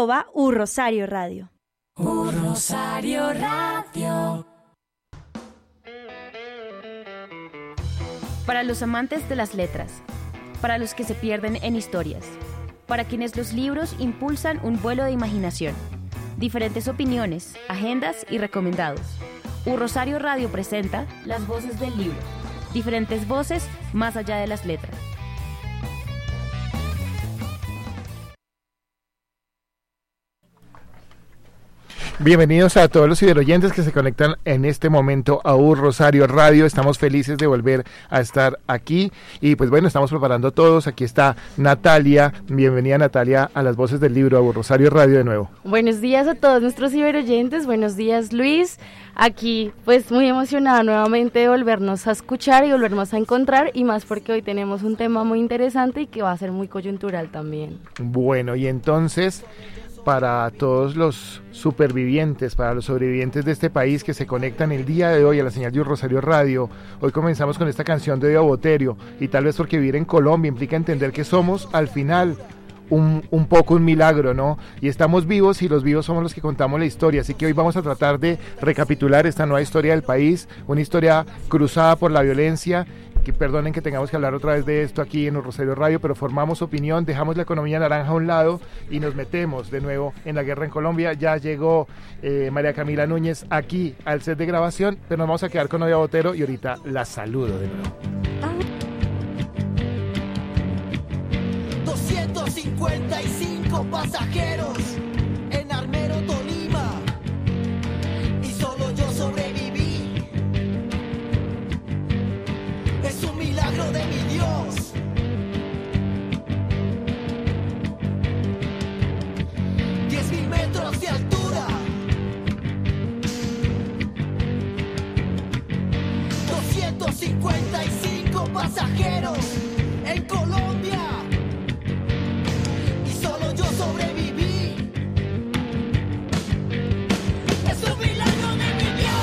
@urrosarioradio. Rosario Radio. Para los amantes de las letras, para los que se pierden en historias, para quienes los libros impulsan un vuelo de imaginación, diferentes opiniones, agendas y recomendados. Rosario Radio presenta Las Voces del Libro, diferentes voces más allá de las letras. Bienvenidos a todos los ciberoyentes que se conectan en este momento a Rosario Radio. Estamos felices de volver a estar aquí y pues bueno, estamos preparando todos. Aquí está Natalia. Bienvenida, Natalia, a Las Voces del Libro, a Rosario Radio de nuevo. Buenos días a todos nuestros ciberoyentes. Buenos días, Luis. Aquí pues muy emocionada nuevamente de volvernos a escuchar y volvernos a encontrar, y más porque hoy tenemos un tema muy interesante y que va a ser muy coyuntural también. Bueno, y entonces, para todos los supervivientes, para los sobrevivientes de este país que se conectan el día de hoy a la señal de Rosario Radio, hoy comenzamos con esta canción de Odio Botelho, y tal vez porque vivir en Colombia implica entender que somos al final un poco un milagro, ¿no? Y estamos vivos, y los vivos somos los que contamos la historia, así que hoy vamos a tratar de recapitular esta nueva historia del país, una historia cruzada por la violencia. Que perdonen que tengamos que hablar otra vez de esto aquí en Rosario Radio, pero formamos opinión, dejamos la economía naranja a un lado y nos metemos de nuevo en la guerra en Colombia. Ya llegó María Camila Núñez aquí al set de grabación, pero nos vamos a quedar con Odio Botelho y ahorita la saludo de nuevo. 255 pasajeros en Armero, Tolima, y solo yo sobreviví. Es un milagro de mi Dios. $10,000 metros de altura, 255 pasajeros en Colombia, y solo yo sobreviví. Es un milagro de mi Dios.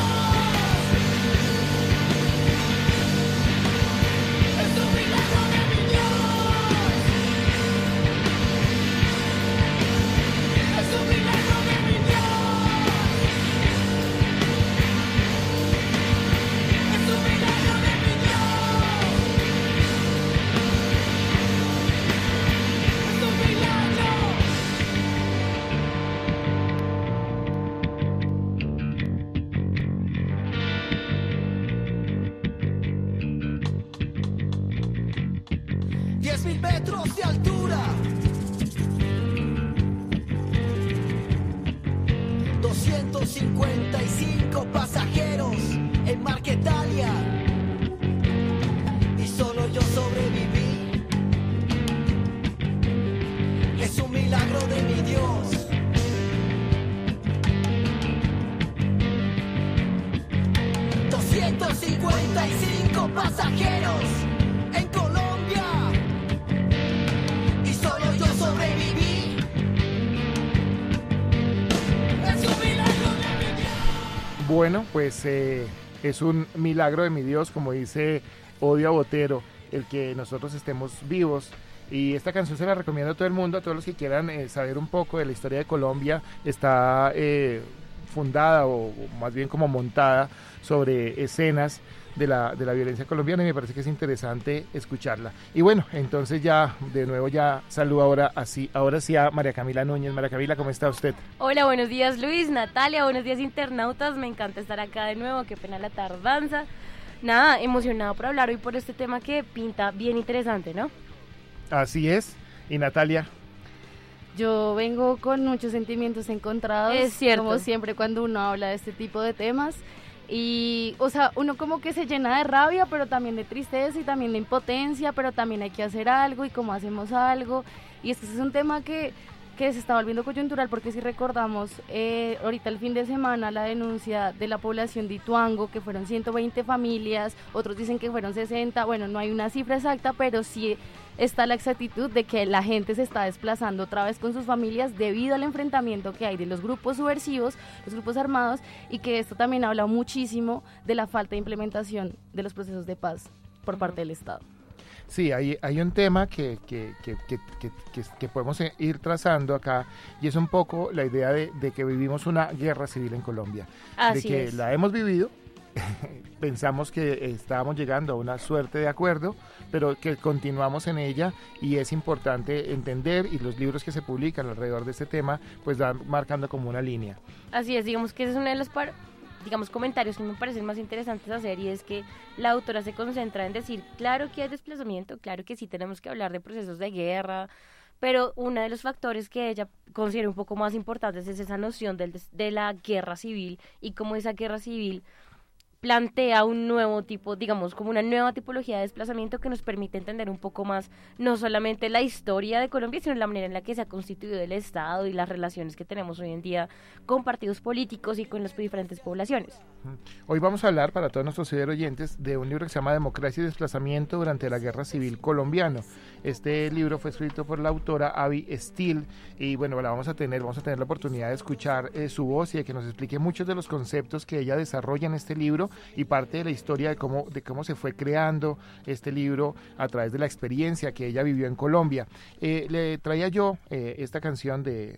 Metros de altura, 255 pasajeros en Marquetalia, y solo yo sobreviví. Es un milagro de mi Dios. $255 pasajeros en Colombia, y solo yo sobreviví. Es un milagro de mi Dios. Bueno, pues es un milagro de mi Dios, como dice Odio Botelho, el que nosotros estemos vivos. Y esta canción se la recomiendo a todo el mundo, a todos los que quieran saber un poco de la historia de Colombia. Está fundada, o más bien como montada, sobre escenas de la violencia colombiana, y me parece que es interesante escucharla. Y bueno, entonces ya de nuevo ya saludo ahora sí a María Camila Núñez. María Camila, ¿cómo está usted? Hola, buenos días, Luis, Natalia, buenos días, internautas. Me encanta estar acá de nuevo, qué pena la tardanza. Nada, emocionado por hablar hoy por este tema que pinta bien interesante, ¿no? Así es. ¿Y Natalia? Yo vengo con muchos sentimientos encontrados, es cierto, como siempre cuando uno habla de este tipo de temas. Y, o sea, uno como que se llena de rabia, pero también de tristeza y también de impotencia, pero también hay que hacer algo, y cómo hacemos algo. Y este es un tema que se está volviendo coyuntural, porque si recordamos, ahorita el fin de semana, la denuncia de la población de Ituango, que fueron 120 familias, otros dicen que fueron 60, bueno, no hay una cifra exacta, pero sí está la exactitud de que la gente se está desplazando otra vez con sus familias debido al enfrentamiento que hay de los grupos subversivos, los grupos armados, y que esto también habla muchísimo de la falta de implementación de los procesos de paz por parte del Estado. Sí, hay un tema que podemos ir trazando acá, y es un poco la idea de que vivimos una guerra civil en Colombia. Así de que es. la hemos vivido, pensamos que estábamos llegando a una suerte de acuerdo, pero que continuamos en ella, y es importante entender, y los libros que se publican alrededor de este tema pues van marcando como una línea. Así es, digamos que ese es uno de los comentarios que me parecen más interesantes hacer, y es que la autora se concentra en decir, claro que hay desplazamiento, claro que sí tenemos que hablar de procesos de guerra, pero uno de los factores que ella considera un poco más importantes es esa noción de la guerra civil, y cómo esa guerra civil plantea un nuevo tipo, digamos, como una nueva tipología de desplazamiento que nos permite entender un poco más, no solamente la historia de Colombia, sino la manera en la que se ha constituido el Estado y las relaciones que tenemos hoy en día con partidos políticos y con las diferentes poblaciones. Hoy vamos a hablar, para todos nuestros oyentes, de un libro que se llama Democracia y Desplazamiento durante la Guerra Civil Colombiana. Este libro fue escrito por la autora Abby Steele, y bueno, vamos a tener la oportunidad de escuchar su voz y de que nos explique muchos de los conceptos que ella desarrolla en este libro, y parte de la historia de cómo se fue creando este libro a través de la experiencia que ella vivió en Colombia. Le traía yo esta canción de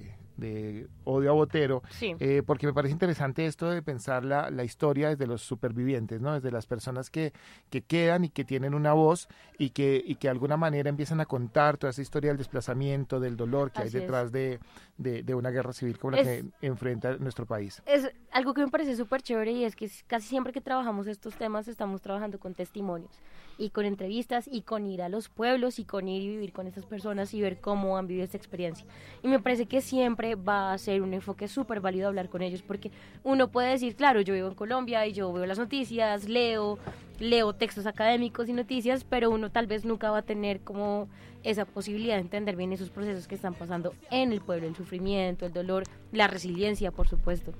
Odio a Botero, Sí. Porque me parece interesante esto de pensar la historia desde los supervivientes, ¿no? Desde las personas que quedan y que tienen una voz, y que de alguna manera empiezan a contar toda esa historia del desplazamiento, del dolor que Así hay detrás de una guerra civil como la que enfrenta nuestro país. Es algo que me parece súper chévere, y es que casi siempre que trabajamos estos temas estamos trabajando con testimonios y con entrevistas y con ir a los pueblos y con ir y vivir con estas personas y ver cómo han vivido esta experiencia. Y me parece que siempre va a ser un enfoque súper válido hablar con ellos, porque uno puede decir, claro, yo vivo en Colombia y yo veo las noticias, leo textos académicos y noticias, pero uno tal vez nunca va a tener como esa posibilidad de entender bien esos procesos que están pasando en el pueblo, el sufrimiento, el dolor, la resiliencia, por supuesto.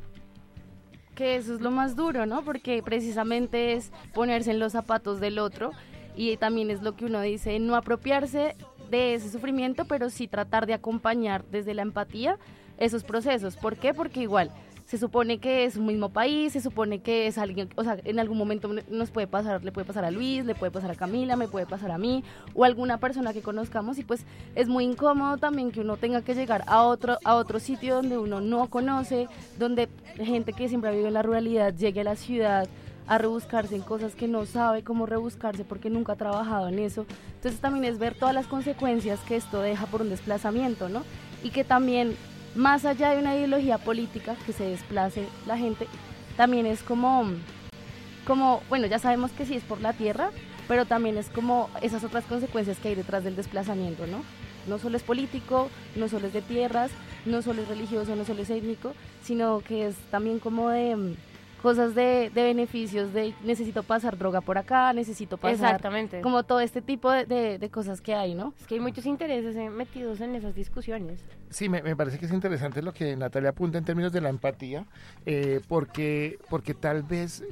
Que eso es lo más duro, ¿no? Porque precisamente es ponerse en los zapatos del otro, y también es lo que uno dice, no apropiarse de ese sufrimiento, pero sí tratar de acompañar desde la empatía esos procesos. ¿Por qué? Porque igual se supone que es un mismo país, se supone que es alguien, o sea, en algún momento nos puede pasar, le puede pasar a Luis, le puede pasar a Camila, me puede pasar a mí, o a alguna persona que conozcamos, y pues es muy incómodo también que uno tenga que llegar a otro sitio donde uno no conoce, donde gente que siempre vive en la ruralidad llegue a la ciudad a rebuscarse en cosas que no sabe cómo rebuscarse porque nunca ha trabajado en eso. Entonces también es ver todas las consecuencias que esto deja por un desplazamiento, ¿no? Y que también, más allá de una ideología política que se desplace la gente, también es como, bueno, ya sabemos que sí es por la tierra, pero también es como esas otras consecuencias que hay detrás del desplazamiento, ¿no? No solo es político, no solo es de tierras, no solo es religioso, no solo es étnico, sino que es también como de cosas de beneficios, de necesito pasar droga por acá, necesito pasar... Exactamente. Como todo este tipo de cosas que hay, ¿no? Es que hay muchos intereses metidos en esas discusiones. Sí, me parece que es interesante lo que Natalia apunta en términos de la empatía, porque tal vez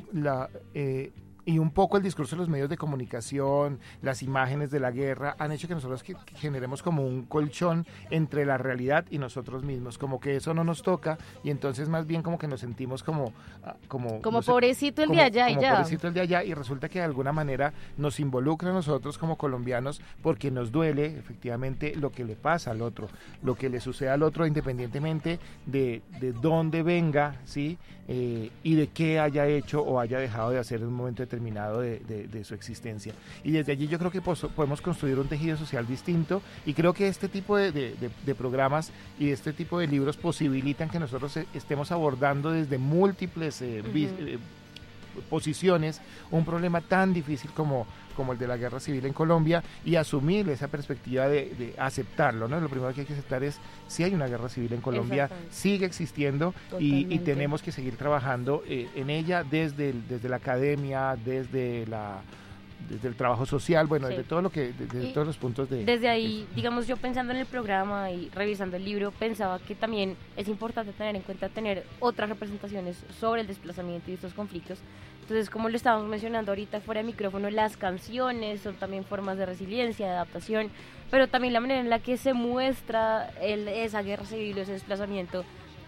y un poco el discurso de los medios de comunicación, las imágenes de la guerra, han hecho que nosotros generemos como un colchón entre la realidad y nosotros mismos, como que eso no nos toca, y entonces más bien como que nos sentimos como no sé, pobrecito el de allá y ya. Pobrecito el de allá, y resulta que de alguna manera nos involucra a nosotros como colombianos, porque nos duele efectivamente lo que le pasa al otro, lo que le sucede al otro, independientemente de dónde venga, ¿sí? Y de qué haya hecho o haya dejado de hacer en un momento determinado de su existencia. Y desde allí yo creo que podemos construir un tejido social distinto, y creo que este tipo de programas y este tipo de libros posibilitan que nosotros estemos abordando desde múltiples posiciones un problema tan difícil como el de la guerra civil en Colombia, y asumir esa perspectiva de aceptarlo, ¿no? Lo primero que hay que aceptar es si hay una guerra civil en Colombia, sigue existiendo, y tenemos que seguir trabajando en ella desde la academia, desde el trabajo social, bueno, sí, desde todo desde todos los puntos de... Desde ahí, digamos, yo pensando en el programa y revisando el libro, pensaba que también es importante tener en cuenta tener otras representaciones sobre el desplazamiento y estos conflictos. Entonces, como lo estábamos mencionando ahorita fuera de micrófono, las canciones son también formas de resiliencia, de adaptación, pero también la manera en la que se muestra esa guerra civil o ese desplazamiento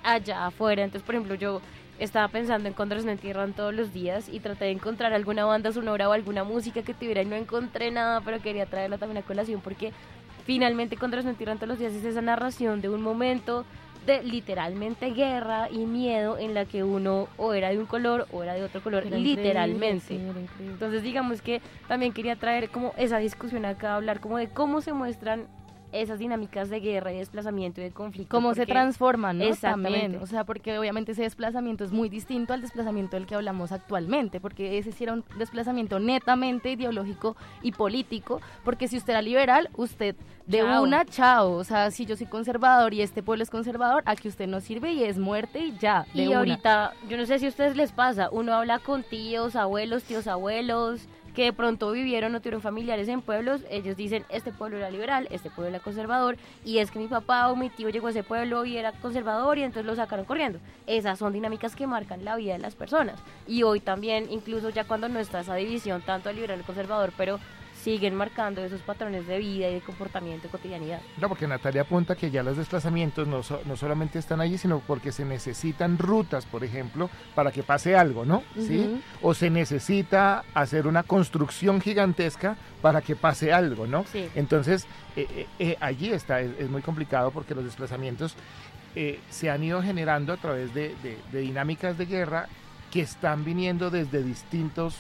allá afuera. Entonces, por ejemplo, yo estaba pensando en Cóndores no entierran todos los días y traté de encontrar alguna banda sonora o alguna música que tuviera y no encontré nada, pero quería traerla también a colación porque finalmente Cóndores no entierran todos los días es esa narración de un momento de literalmente guerra y miedo en la que uno o era de un color o era de otro color, Era literalmente. increíble, sí, era increíble. Entonces digamos que también quería traer como esa discusión acá, hablar como de cómo se muestran esas dinámicas de guerra y desplazamiento y de conflicto. Cómo se transforman, ¿no? Exactamente. También, o sea, porque obviamente ese desplazamiento es muy distinto al desplazamiento del que hablamos actualmente, porque ese sí era un desplazamiento netamente ideológico y político, porque si usted era liberal, usted de chao, o sea, si yo soy conservador y este pueblo es conservador, aquí usted no sirve y es muerte y ya, y ahorita, yo no sé si a ustedes les pasa, uno habla con tíos abuelos, que de pronto vivieron o tuvieron familiares en pueblos, ellos dicen, este pueblo era liberal, este pueblo era conservador, y es que mi papá o mi tío llegó a ese pueblo y era conservador y entonces lo sacaron corriendo. Esas son dinámicas que marcan la vida de las personas. Y hoy también, incluso ya cuando no está esa división tanto al liberal y conservador, pero siguen marcando esos patrones de vida y de comportamiento y cotidianidad. No, porque Natalia apunta que ya los desplazamientos no solamente están allí, sino porque se necesitan rutas, por ejemplo, para que pase algo, ¿no? ¿Sí? O se necesita hacer una construcción gigantesca para que pase algo, ¿no? Sí. Entonces, allí está, es muy complicado porque los desplazamientos se han ido generando a través de dinámicas de guerra que están viniendo desde distintos...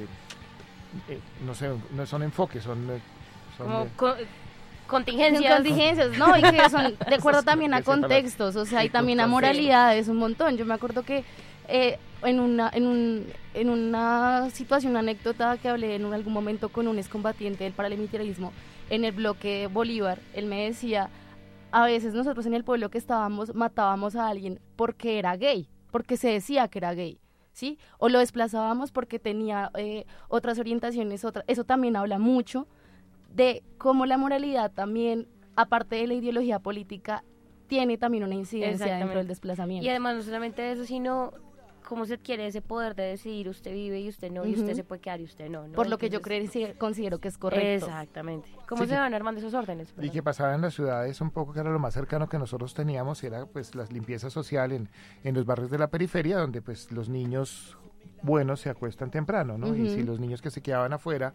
no sé, no son enfoques, son como contingencias, ¿no? Y que son de acuerdo también a contextos, o sea, y también a moralidades, un montón. Yo me acuerdo que en una situación, una anécdota que hablé en algún momento con un excombatiente del paramilitarismo en el bloque Bolívar, él me decía, a veces nosotros en el pueblo que estábamos matábamos a alguien porque era gay, porque se decía que era gay. ¿Sí? O lo desplazábamos porque tenía otras orientaciones, eso también habla mucho de cómo la moralidad también, aparte de la ideología política, tiene también una incidencia dentro del desplazamiento. Y además no solamente eso, sino cómo se adquiere ese poder de decidir usted vive y usted no, y usted se puede quedar y usted no. Por lo que yo considero que es correcto. Exactamente. ¿Cómo se van armando esos órdenes? Y que pasaba en las ciudades un poco, que era lo más cercano que nosotros teníamos, era pues la limpieza social en los barrios de la periferia, donde pues los niños buenos se acuestan temprano, ¿no? Y si los niños que se quedaban afuera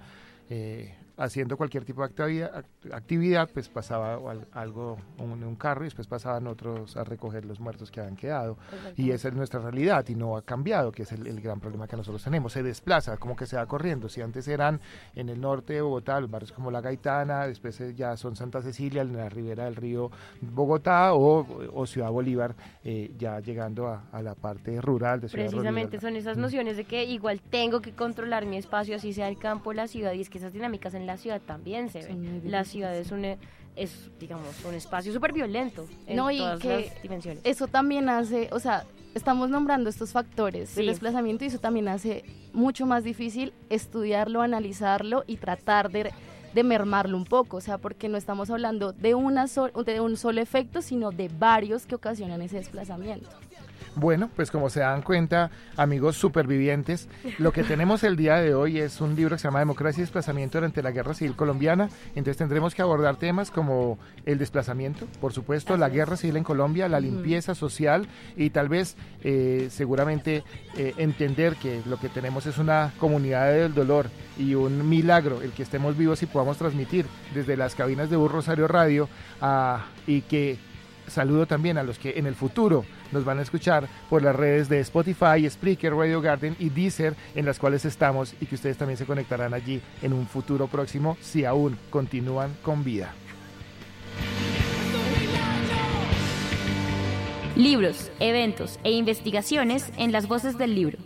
haciendo cualquier tipo de actividad, pues pasaba algo, un carro, y después pasaban otros a recoger los muertos que habían quedado. Y esa es nuestra realidad y no ha cambiado, que es el gran problema que nosotros tenemos. Se desplaza, como que se va corriendo. Si antes eran en el norte de Bogotá, los barrios como La Gaitana, después ya son Santa Cecilia, en la ribera del río Bogotá, o Ciudad Bolívar, ya llegando a la parte rural de Ciudad Bolívar. Precisamente son esas nociones de que igual tengo que controlar mi espacio, así sea el campo o la ciudad, y es que esas dinámicas en la ciudad también se ven. La ciudad es digamos, un espacio súper violento en todas las dimensiones. Eso también hace, o sea, estamos nombrando estos factores del desplazamiento y eso también hace mucho más difícil estudiarlo, analizarlo y tratar de mermarlo un poco, o sea, porque no estamos hablando de un solo efecto, sino de varios que ocasionan ese desplazamiento. Bueno, pues como se dan cuenta, amigos supervivientes, lo que tenemos el día de hoy es un libro que se llama Democracia y Desplazamiento durante la Guerra Civil Colombiana. Entonces tendremos que abordar temas como el desplazamiento, por supuesto, la guerra civil en Colombia, la limpieza social y tal vez seguramente entender que lo que tenemos es una comunidad del dolor y un milagro el que estemos vivos y podamos transmitir desde las cabinas de Rosario Radio y que saludo también a los que en el futuro nos van a escuchar por las redes de Spotify, Spreaker, Radio Garden y Deezer, en las cuales estamos, y que ustedes también se conectarán allí en un futuro próximo si aún continúan con vida. Libros, eventos e investigaciones en las voces del libro.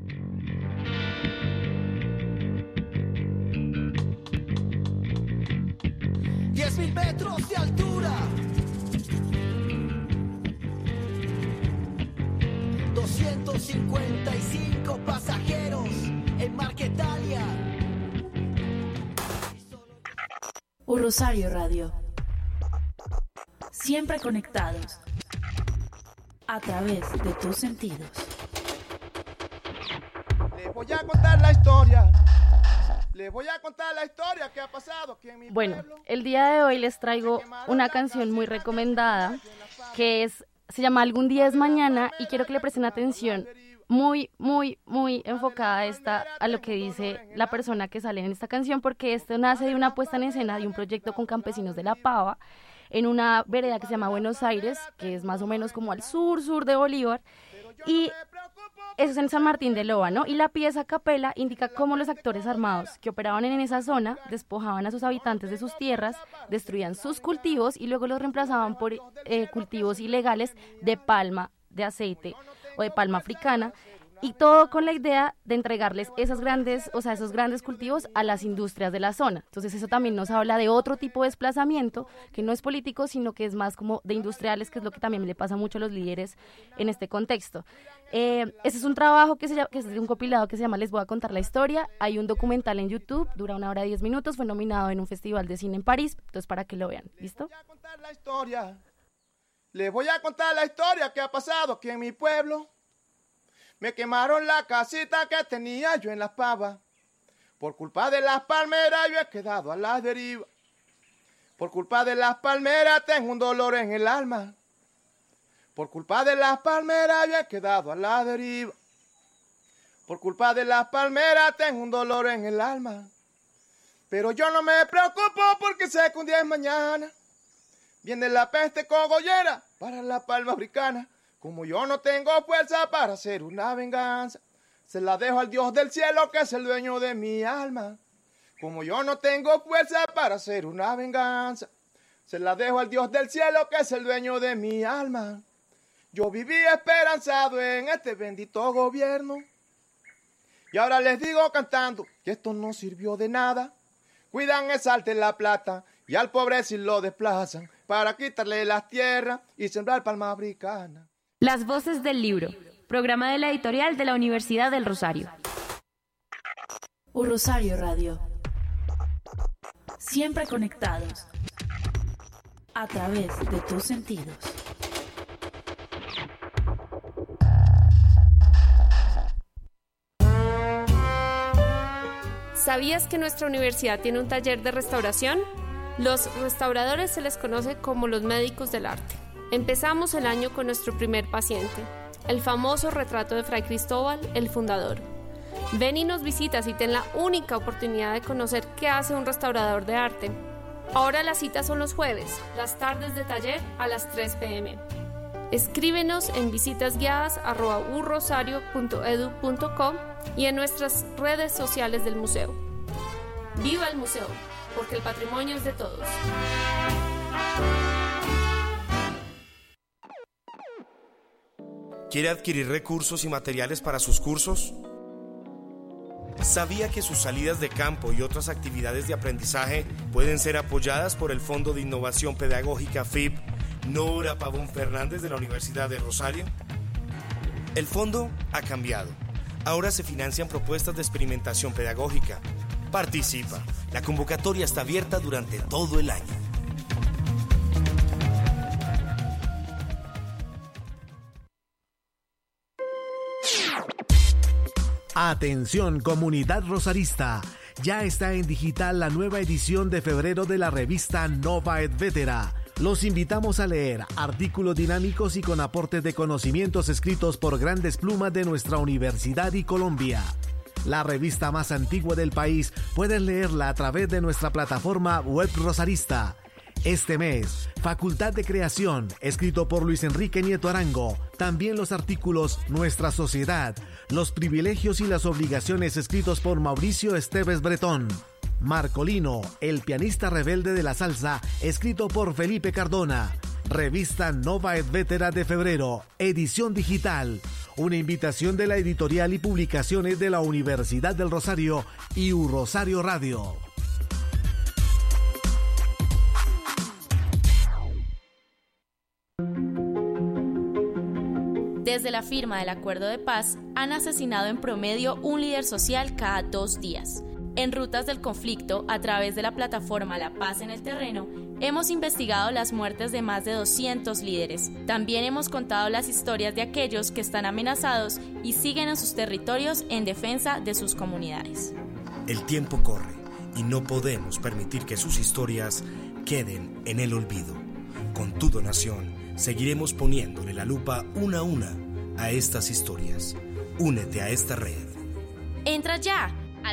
$10,000 metros de altura, 255 pasajeros en Marquetalia. Rosario Radio. Siempre conectados a través de tus sentidos. Les voy a contar la historia. Les voy a contar la historia que ha pasado aquí en mi pueblo. El día de hoy les traigo una canción muy recomendada que es se llama Algún día es mañana y quiero que le presten atención muy, muy, muy enfocada a lo que dice la persona que sale en esta canción, porque esto nace de una puesta en escena de un proyecto con campesinos de La Pava en una vereda que se llama Buenos Aires, que es más o menos como al sur de Bolívar, y eso es en San Martín de Loa, ¿no? Y la pieza a capela indica cómo los actores armados que operaban en esa zona despojaban a sus habitantes de sus tierras, destruían sus cultivos y luego los reemplazaban por cultivos ilegales de palma, de aceite o de palma africana, y todo con la idea de entregarles esos grandes cultivos a las industrias de la zona. Entonces eso también nos habla de otro tipo de desplazamiento que no es político, sino que es más como de industriales, que es lo que también le pasa mucho a los líderes en este contexto. Ese es un trabajo que es de un compilado que se llama Les voy a contar la historia. Hay un documental en YouTube, dura 1 hora 10 minutos, fue nominado en un festival de cine en París, entonces para que lo vean, ¿listo? Les voy a contar la historia que ha pasado aquí en mi pueblo. Me quemaron la casita que tenía yo en Las Pavas. Por culpa de las palmeras yo he quedado a la deriva. Por culpa de las palmeras tengo un dolor en el alma. Por culpa de las palmeras yo he quedado a la deriva. Por culpa de las palmeras tengo un dolor en el alma. Pero yo no me preocupo porque sé que un día es mañana. Viene la peste cogollera para la palma africana. Como yo no tengo fuerza para hacer una venganza, se la dejo al Dios del cielo que es el dueño de mi alma. Como yo no tengo fuerza para hacer una venganza, se la dejo al Dios del cielo que es el dueño de mi alma. Yo viví esperanzado en este bendito gobierno y ahora les digo cantando que esto no sirvió de nada. Cuidan el sal de la plata y al pobre si lo desplazan para quitarle las tierras y sembrar palma africana. Las voces del libro, programa de la editorial de la Universidad del Rosario. Rosario Radio. Siempre conectados a través de tus sentidos. ¿Sabías que nuestra universidad tiene un taller de restauración? Los restauradores se les conoce como los médicos del arte. Empezamos el año con nuestro primer paciente, el famoso retrato de Fray Cristóbal, el fundador. Ven y nos visitas y ten la única oportunidad de conocer qué hace un restaurador de arte. Ahora las citas son los jueves, las tardes de taller a las 3 p.m. Escríbenos en visitasguiadas@urrosario.edu.co y en nuestras redes sociales del museo. ¡Viva el museo! Porque el patrimonio es de todos. ¿Quiere adquirir recursos y materiales para sus cursos? ¿Sabía que sus salidas de campo y otras actividades de aprendizaje pueden ser apoyadas por el Fondo de Innovación Pedagógica FIP Nora Pavón Fernández de la Universidad de Rosario? El fondo ha cambiado. Ahora se financian propuestas de experimentación pedagógica. Participa. La convocatoria está abierta durante todo el año. Atención, comunidad rosarista. Ya está en digital la nueva edición de febrero de la revista Nova et Vetera. Los invitamos a leer artículos dinámicos y con aportes de conocimientos escritos por grandes plumas de nuestra universidad y Colombia. La revista más antigua del país, puedes leerla a través de nuestra plataforma web rosarista. Este mes, Facultad de Creación, escrito por Luis Enrique Nieto Arango. También los artículos Nuestra Sociedad, Los Privilegios y las Obligaciones, escritos por Mauricio Esteves Bretón. Marcolino, el pianista rebelde de la salsa, escrito por Felipe Cardona. Revista Nova et Vetera de febrero, edición digital. Una invitación de la editorial y publicaciones de la Universidad del Rosario y Rosario Radio. Desde la firma del Acuerdo de Paz, han asesinado en promedio un líder social cada 2 días. En Rutas del Conflicto, a través de la plataforma La Paz en el Terreno, hemos investigado las muertes de más de 200 líderes. También hemos contado las historias de aquellos que están amenazados y siguen en sus territorios en defensa de sus comunidades. El tiempo corre y no podemos permitir que sus historias queden en el olvido. Con tu donación, Seguiremos poniéndole la lupa una a una a estas historias. Únete a esta red. Entra ya a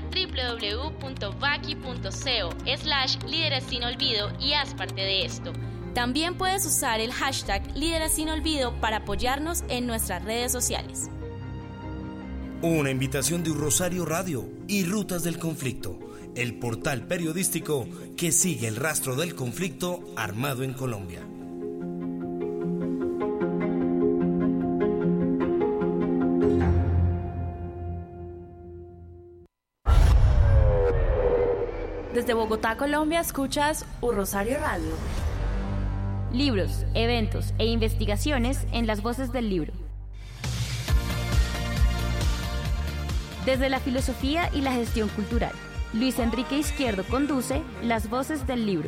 www.vaki.co/Líderes Sin Olvido y haz parte de esto. También puedes usar el hashtag Líderes Sin Olvido para apoyarnos en nuestras redes sociales. Una invitación de Un Rosario Radio y Rutas del Conflicto, el portal periodístico que sigue el rastro del conflicto armado en Colombia. Desde Bogotá, Colombia, escuchas Un Rosario Radio. Libros, eventos e investigaciones en las voces del libro. Desde la filosofía y la gestión cultural, Luis Enrique Izquierdo conduce Las Voces del Libro.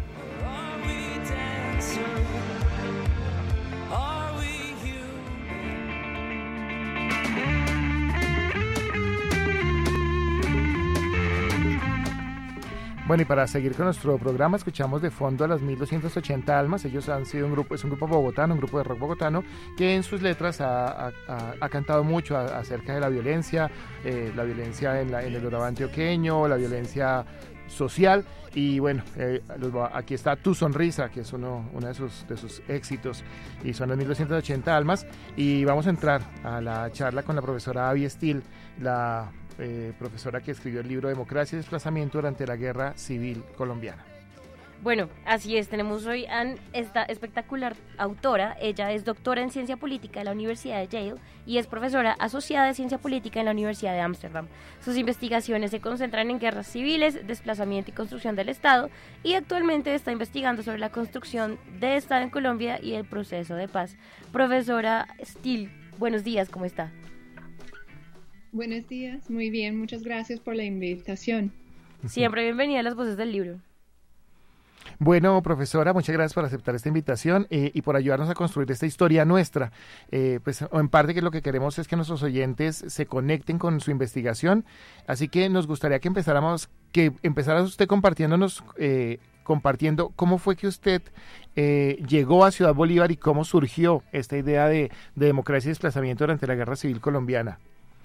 Bueno, y para seguir con nuestro programa, escuchamos de fondo a las 1280 Almas. Ellos han sido un grupo, es un grupo bogotano, un grupo de rock bogotano, que en sus letras ha cantado mucho acerca de la violencia en el Urabá antioqueño, la violencia social. Y bueno, aquí está Tu Sonrisa, que es uno de sus éxitos, y son las 1280 Almas. Y vamos a entrar a la charla con la profesora Abby Steele, la profesora que escribió el libro Democracia y Desplazamiento durante la Guerra Civil Colombiana. Bueno, así es, tenemos hoy a esta espectacular autora. Ella es doctora en Ciencia Política de la Universidad de Yale y es profesora asociada de Ciencia Política en la Universidad de Ámsterdam. Sus investigaciones se concentran en guerras civiles, desplazamiento y construcción del Estado, y actualmente está investigando sobre la construcción de Estado en Colombia y el proceso de paz. Profesora Steele, buenos días, ¿cómo está? Buenos días, muy bien, muchas gracias por la invitación. Siempre bienvenida a Las Voces del Libro. Bueno, profesora, muchas gracias por aceptar esta invitación y por ayudarnos a construir esta historia nuestra. Pues en parte que lo que queremos es que nuestros oyentes se conecten con su investigación, así que nos gustaría que empezara usted compartiendo cómo fue que usted llegó a Ciudad Bolívar y cómo surgió esta idea de democracia y desplazamiento durante la Guerra Civil Colombiana.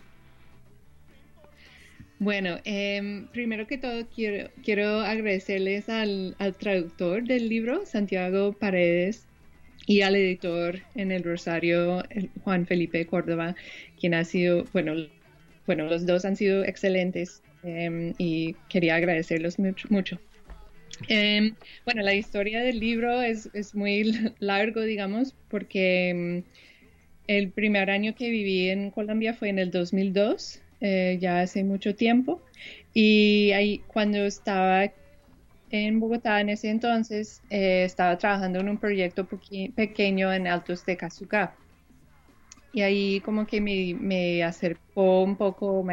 Bueno, primero que todo quiero agradecerles al traductor del libro, Santiago Paredes, y al editor en el Rosario, Juan Felipe Córdoba, quien ha sido, bueno, los dos han sido excelentes y quería agradecerlos mucho. Bueno, la historia del libro es muy largo, digamos, porque el primer año que viví en Colombia fue en el 2002. Ya hace mucho tiempo, y ahí cuando estaba en Bogotá en ese entonces estaba trabajando en un proyecto pequeño en Altos de Casucá, y ahí como que me acerqué un poco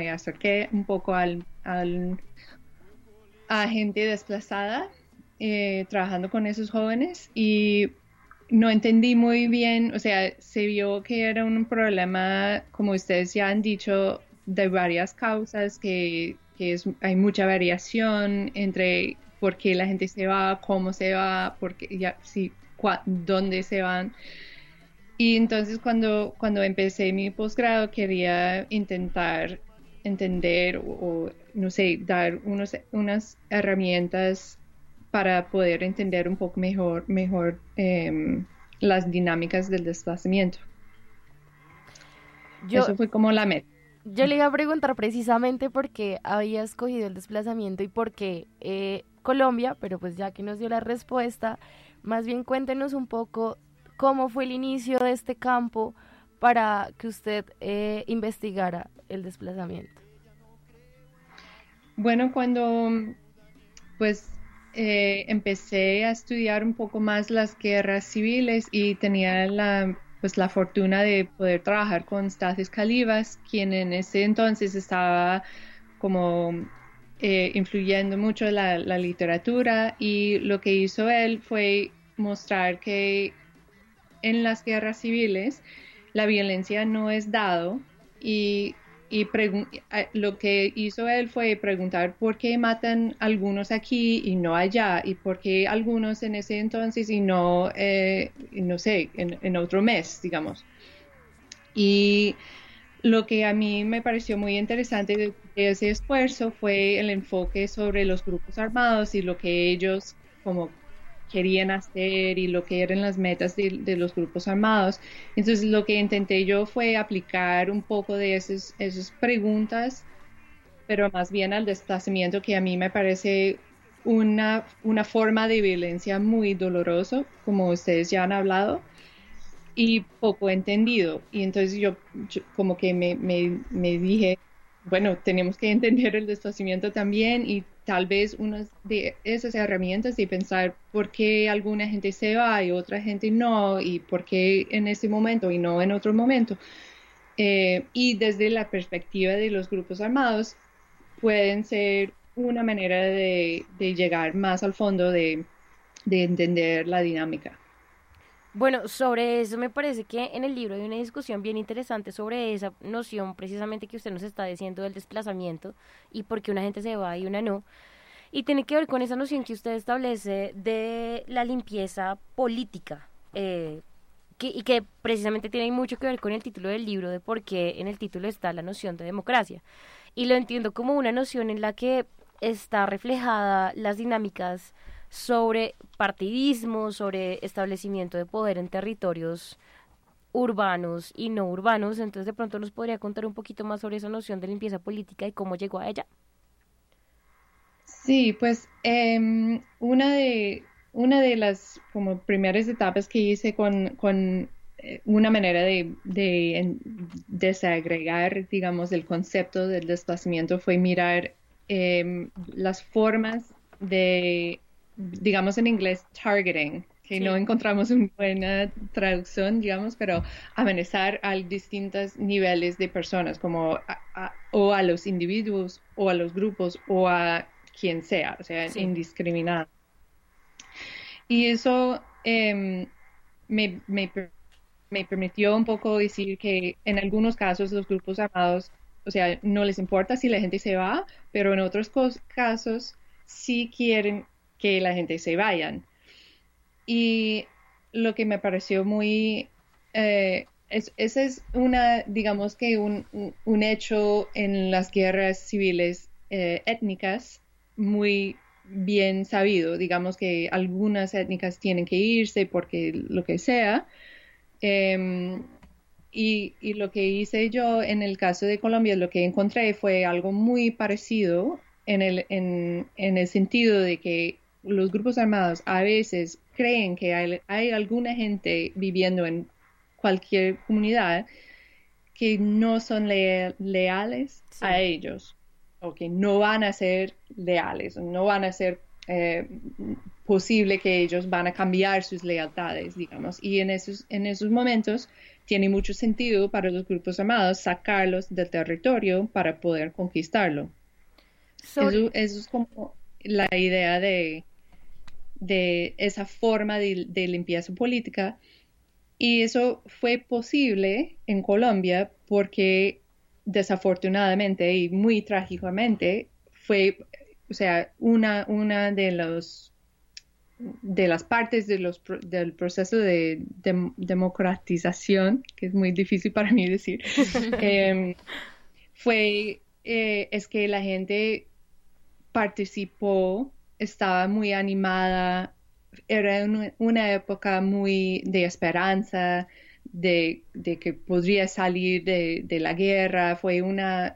a gente desplazada, trabajando con esos jóvenes, y no entendí muy bien, o sea, se vio que era un problema, como ustedes ya han dicho, de varias causas, que hay mucha variación entre por qué la gente se va, cómo se va, dónde se van. Y entonces cuando empecé mi posgrado quería intentar entender o no sé, dar unas herramientas para poder entender un poco mejor las dinámicas del desplazamiento. Eso fue como la meta. Yo le iba a preguntar precisamente por qué había escogido el desplazamiento y por qué Colombia, pero pues ya que nos dio la respuesta, más bien cuéntenos un poco cómo fue el inicio de este campo para que usted investigara el desplazamiento. Bueno, cuando empecé a estudiar un poco más las guerras civiles y tenía la fortuna de poder trabajar con Stathis Kalyvas, quien en ese entonces estaba como influyendo mucho en la literatura, y lo que hizo él fue mostrar que en las guerras civiles la violencia no es dado, y lo que hizo él fue preguntar por qué matan algunos aquí y no allá, y por qué algunos en ese entonces y no, no sé, en otro mes, digamos. Y lo que a mí me pareció muy interesante de ese esfuerzo fue el enfoque sobre los grupos armados y lo que ellos como querían hacer y lo que eran las metas de los grupos armados. Entonces lo que intenté yo fue aplicar un poco de esas preguntas, pero más bien al desplazamiento, que a mí me parece una forma de violencia muy doloroso, como ustedes ya han hablado, y poco entendido. Y entonces yo como que me dije, bueno, tenemos que entender el desplazamiento también, y tal vez una de esas herramientas de pensar por qué alguna gente se va y otra gente no, y por qué en ese momento y no en otro momento. Y desde la perspectiva de los grupos armados pueden ser una manera de llegar más al fondo de entender la dinámica. Bueno, sobre eso me parece que en el libro hay una discusión bien interesante sobre esa noción precisamente que usted nos está diciendo del desplazamiento y por qué una gente se va y una no. Y tiene que ver con esa noción que usted establece de la limpieza política, y que precisamente tiene mucho que ver con el título del libro, de por qué en el título está la noción de democracia. Y lo entiendo como una noción en la que está reflejada las dinámicas sobre partidismo, sobre establecimiento de poder en territorios urbanos y no urbanos. Entonces de pronto nos podría contar un poquito más sobre esa noción de limpieza política y cómo llegó a ella. Sí, pues una de las como primeras etapas que hice con una manera de desagregar, digamos, el concepto del desplazamiento fue mirar las formas de, digamos en inglés, targeting, que no encontramos una buena traducción, digamos, pero amenazar a distintos niveles de personas, como o a los individuos, o a los grupos, o a quien sea, o sea, indiscriminado. Y eso me permitió un poco decir que en algunos casos los grupos armados, o sea, no les importa si la gente se va, pero en otros casos sí quieren que la gente se vayan. Y lo que me pareció muy... ese es digamos que un hecho en las guerras civiles étnicas muy bien sabido. Digamos que algunas étnicas tienen que irse porque lo que sea. Y lo que hice yo en el caso de Colombia, lo que encontré fue algo muy parecido en el sentido de que los grupos armados a veces creen que hay alguna gente viviendo en cualquier comunidad que no son leales a ellos, o que no van a ser leales, no van a ser posible que ellos van a cambiar sus lealtades, digamos. Y en esos momentos tiene mucho sentido para los grupos armados sacarlos del territorio para poder conquistarlo. Eso es como la idea de esa forma de limpieza política. Y eso fue posible en Colombia porque desafortunadamente y muy trágicamente fue, o sea, una de las partes del proceso de democratización, que es muy difícil para mí decir, es que la gente participó, estaba muy animada, era una época muy de esperanza, de que podría salir de la guerra. Fue una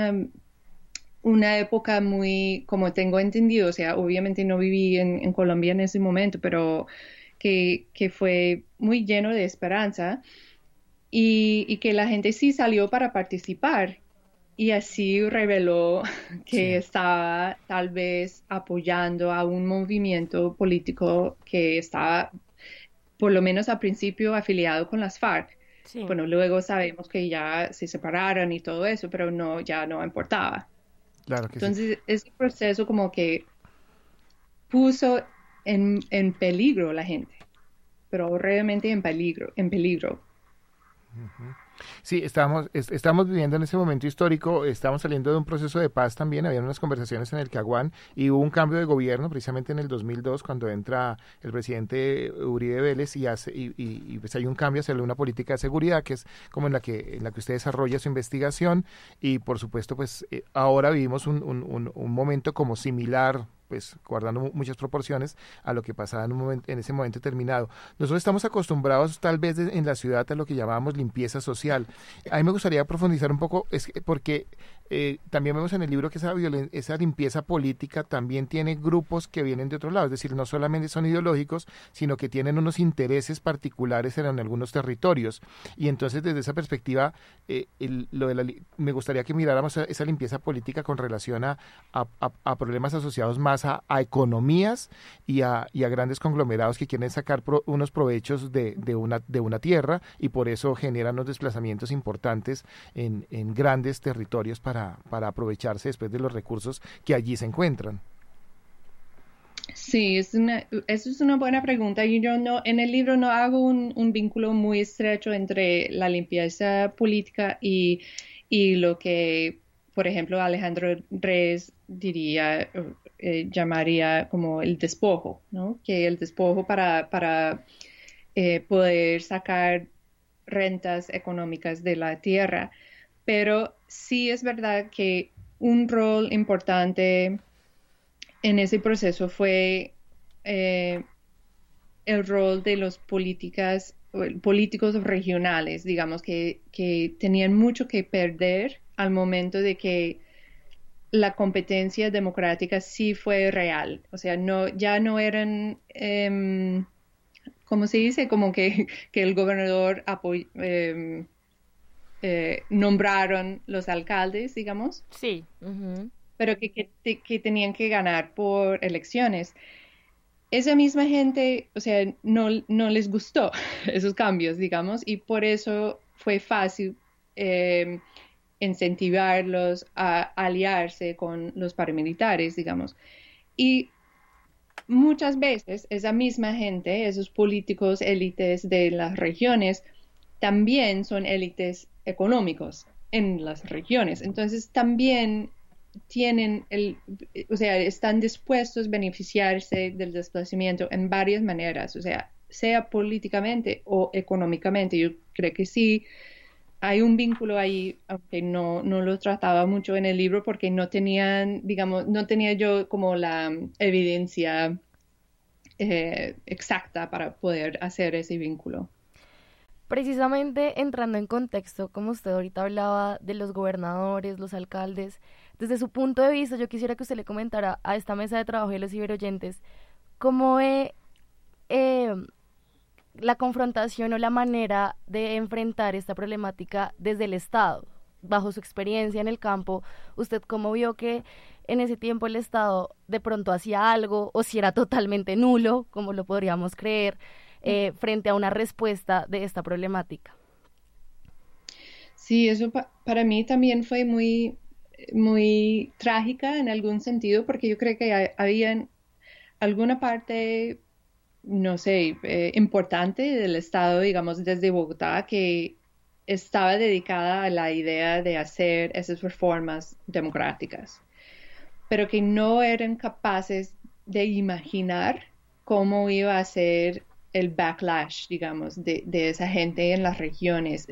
época muy, como tengo entendido, o sea, obviamente no viví en Colombia en ese momento, pero que fue muy lleno de esperanza y que la gente sí salió para participar. Y así reveló que estaba tal vez apoyando a un movimiento político que estaba, por lo menos al principio, afiliado con las FARC. Sí. Bueno, luego sabemos que ya se separaron y todo eso, pero ya no importaba. Claro que Entonces, ese proceso como que puso en peligro a la gente, pero realmente en peligro. Sí, estamos viviendo en ese momento histórico, estamos saliendo de un proceso de paz también, había unas conversaciones en el Caguán y hubo un cambio de gobierno precisamente en el 2002 cuando entra el presidente Uribe Vélez y pues hay un cambio hacia una política de seguridad que es como en la que usted desarrolla su investigación y por supuesto pues ahora vivimos un momento como similar, pues guardando muchas proporciones a lo que pasaba en ese momento determinado. Nosotros estamos acostumbrados tal vez en la ciudad a lo que llamábamos limpieza social. A mí me gustaría profundizar un poco, porque también vemos en el libro que esa limpieza política también tiene grupos que vienen de otro lado, es decir, no solamente son ideológicos, sino que tienen unos intereses particulares en algunos territorios. Y entonces desde esa perspectiva, me gustaría que miráramos esa limpieza política con relación a problemas asociados más a economías y a grandes conglomerados que quieren sacar unos provechos de una tierra y por eso generan unos desplazamientos importantes en grandes territorios para aprovecharse después de los recursos que allí se encuentran. Sí, eso es una buena pregunta y yo en el libro no hago un vínculo muy estrecho entre la limpieza política y lo que, por ejemplo, Alejandro Reyes llamaría como el despojo, ¿no? Que el despojo para poder sacar rentas económicas de la tierra. Pero sí es verdad que un rol importante en ese proceso fue el rol de los políticos regionales, digamos, que tenían mucho que perder al momento de que la competencia democrática sí fue real. O sea, ya no eran, ¿cómo se dice? Como que el gobernador nombraron los alcaldes, digamos. Sí. Uh-huh. Pero que tenían que ganar por elecciones. Esa misma gente, o sea, no les gustó esos cambios, digamos, y por eso fue fácil incentivarlos a aliarse con los paramilitares, digamos. Y muchas veces esa misma gente, esos políticos élites de las regiones, también son élites económicos en las regiones. Entonces también tienen o sea, están dispuestos a beneficiarse del desplazamiento en varias maneras, o sea políticamente o económicamente. Yo creo que sí hay un vínculo ahí, aunque no lo trataba mucho en el libro porque no tenía yo como la evidencia exacta para poder hacer ese vínculo. Precisamente entrando en contexto, como usted ahorita hablaba de los gobernadores, los alcaldes, desde su punto de vista yo quisiera que usted le comentara a esta mesa de trabajo y a los ciberoyentes cómo ve la confrontación o la manera de enfrentar esta problemática desde el Estado. Bajo su experiencia en el campo, ¿usted cómo vio que en ese tiempo el Estado de pronto hacía algo o si era totalmente nulo, como lo podríamos creer, frente a una respuesta de esta problemática? Sí, eso para mí también fue muy, muy trágica en algún sentido, porque yo creo que había alguna parte, no sé, importante del Estado, digamos, desde Bogotá, que estaba dedicada a la idea de hacer esas reformas democráticas, pero que no eran capaces de imaginar cómo iba a ser el backlash, digamos, de esa gente en las regiones,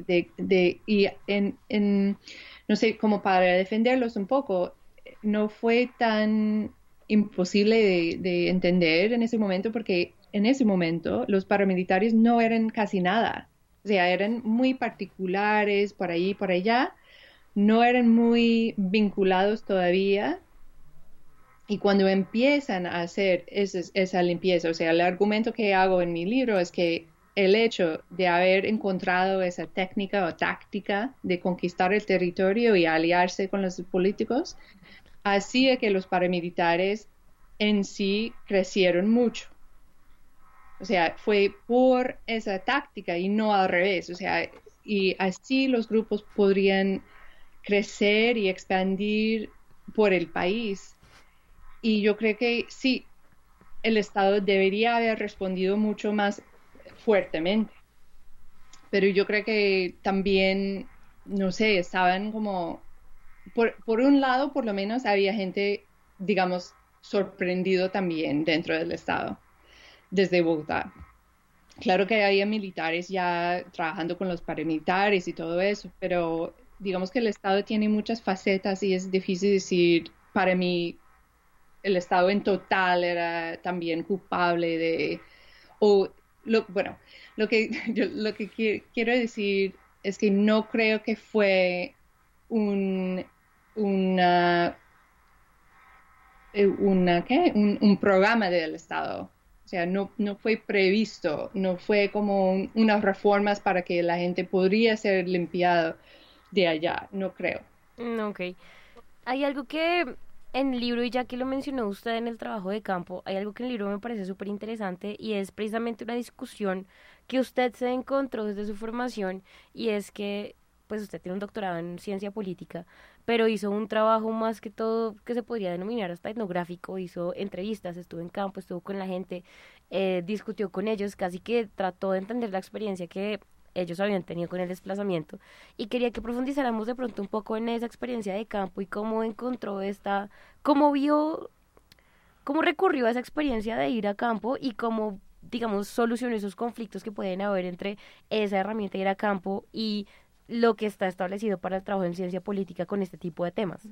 no sé, como para defenderlos un poco, no fue tan imposible de entender en ese momento, porque en ese momento los paramilitares no eran casi nada, o sea, eran muy particulares por ahí, por allá, no eran muy vinculados todavía. Y cuando empiezan a hacer esa limpieza, o sea, el argumento que hago en mi libro es que el hecho de haber encontrado esa técnica o táctica de conquistar el territorio y aliarse con los políticos, hacía que los paramilitares en sí crecieron mucho. O sea, fue por esa táctica y no al revés. O sea, y así los grupos podrían crecer y expandir por el país. Y yo creo que sí, el Estado debería haber respondido mucho más fuertemente. pero yo creo que también, no sé, estaban como, por un lado, por lo menos, había gente, digamos, sorprendido también dentro del Estado, desde Bogotá. Claro que había militares ya trabajando con los paramilitares y todo eso, pero digamos que el Estado tiene muchas facetas y es difícil decir, para mí, el Estado en total era también culpable de, bueno, lo que quiero decir es que no creo que fue un programa del Estado. O sea, no fue previsto, no fue como unas reformas para que la gente podría ser limpiado de allá, no creo. Ok. Hay algo que en el libro, y ya que lo mencionó usted en el trabajo de campo, hay algo que en el libro me parece súper interesante y es precisamente una discusión que usted se encontró desde su formación, y es que pues usted tiene un doctorado en ciencia política, pero hizo un trabajo más que todo que se podría denominar hasta etnográfico, hizo entrevistas, estuvo en campo, estuvo con la gente, discutió con ellos, casi que trató de entender la experiencia que ellos habían tenido con el desplazamiento, y quería que profundizáramos de pronto un poco en esa experiencia de campo y cómo encontró cómo recurrió a esa experiencia de ir a campo y cómo, digamos, solucionó esos conflictos que pueden haber entre esa herramienta de ir a campo y lo que está establecido para el trabajo en ciencia política con este tipo de temas.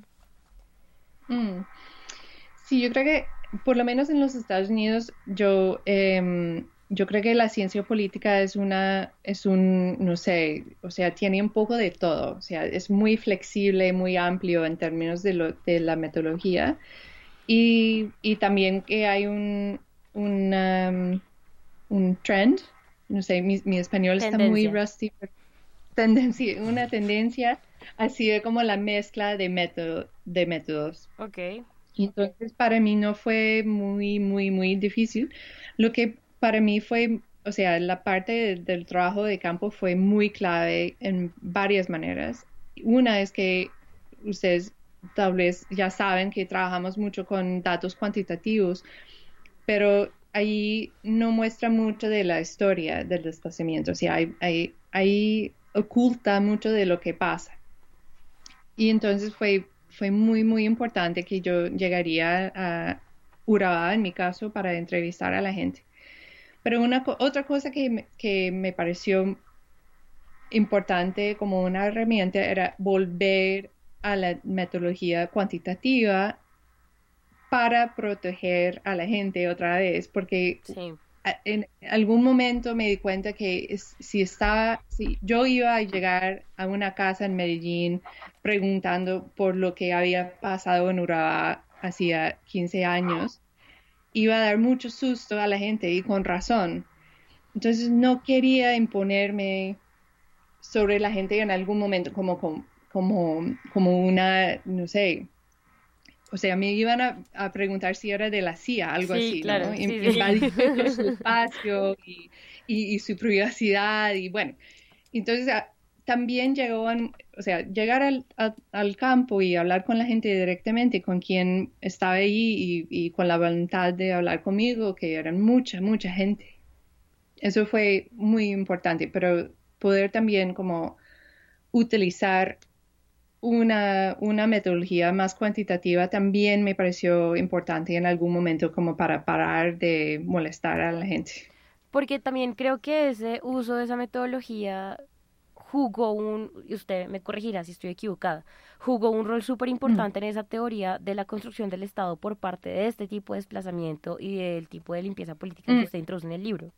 Sí, yo creo que por lo menos en los Estados Unidos, yo creo que la ciencia política no sé, o sea, tiene un poco de todo, o sea, es muy flexible, muy amplio en términos de la metodología, y también que hay un trend, no sé, mi español está muy rusty, pero una tendencia así de como la mezcla de métodos. Okay. Entonces para mí no fue muy, muy, muy difícil. Lo que para mí fue, o sea, la parte del trabajo de campo fue muy clave en varias maneras. Una es que ustedes tal vez ya saben que trabajamos mucho con datos cuantitativos, pero ahí no muestra mucho de la historia del desplazamiento. O sea, hay oculta mucho de lo que pasa. Y entonces fue muy, muy importante que yo llegaría a Urabá, en mi caso, para entrevistar a la gente. Pero otra cosa que me pareció importante como una herramienta era volver a la metodología cuantitativa para proteger a la gente otra vez, porque sí. En algún momento me di cuenta que si yo iba a llegar a una casa en Medellín preguntando por lo que había pasado en Urabá hacía 15 años, iba a dar mucho susto a la gente, y con razón. Entonces no quería imponerme sobre la gente en algún momento como una, no sé. O sea, me iban a preguntar si era de la CIA, algo sí, así, claro, ¿no? Sí. Invadir su espacio y su privacidad, y bueno. Entonces, también llegar al campo y hablar con la gente directamente, con quien estaba ahí y con la voluntad de hablar conmigo, que eran mucha, mucha gente. Eso fue muy importante, pero poder también como utilizar una metodología más cuantitativa también me pareció importante en algún momento, como para parar de molestar a la gente. Porque también creo que ese uso de esa metodología y usted me corregirá si estoy equivocada, jugó un rol súper importante en esa teoría de la construcción del Estado por parte de este tipo de desplazamiento y del tipo de limpieza política que usted introduce en el libro.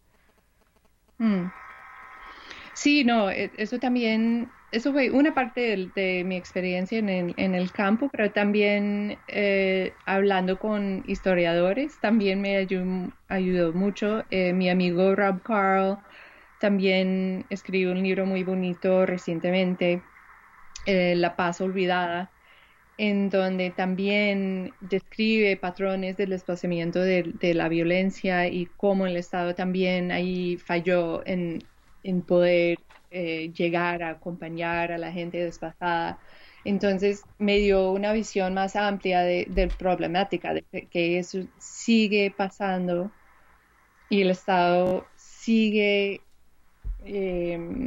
Sí, no, eso fue una parte de mi experiencia en el campo, pero también hablando con historiadores también me ayudó mucho. Mi amigo Rob Carl también escribió un libro muy bonito recientemente, La Paz Olvidada, en donde también describe patrones del desplazamiento de la violencia y cómo el Estado también ahí falló en poder llegar a acompañar a la gente desplazada. Entonces me dio una visión más amplia de problemática, de que eso sigue pasando y el Estado sigue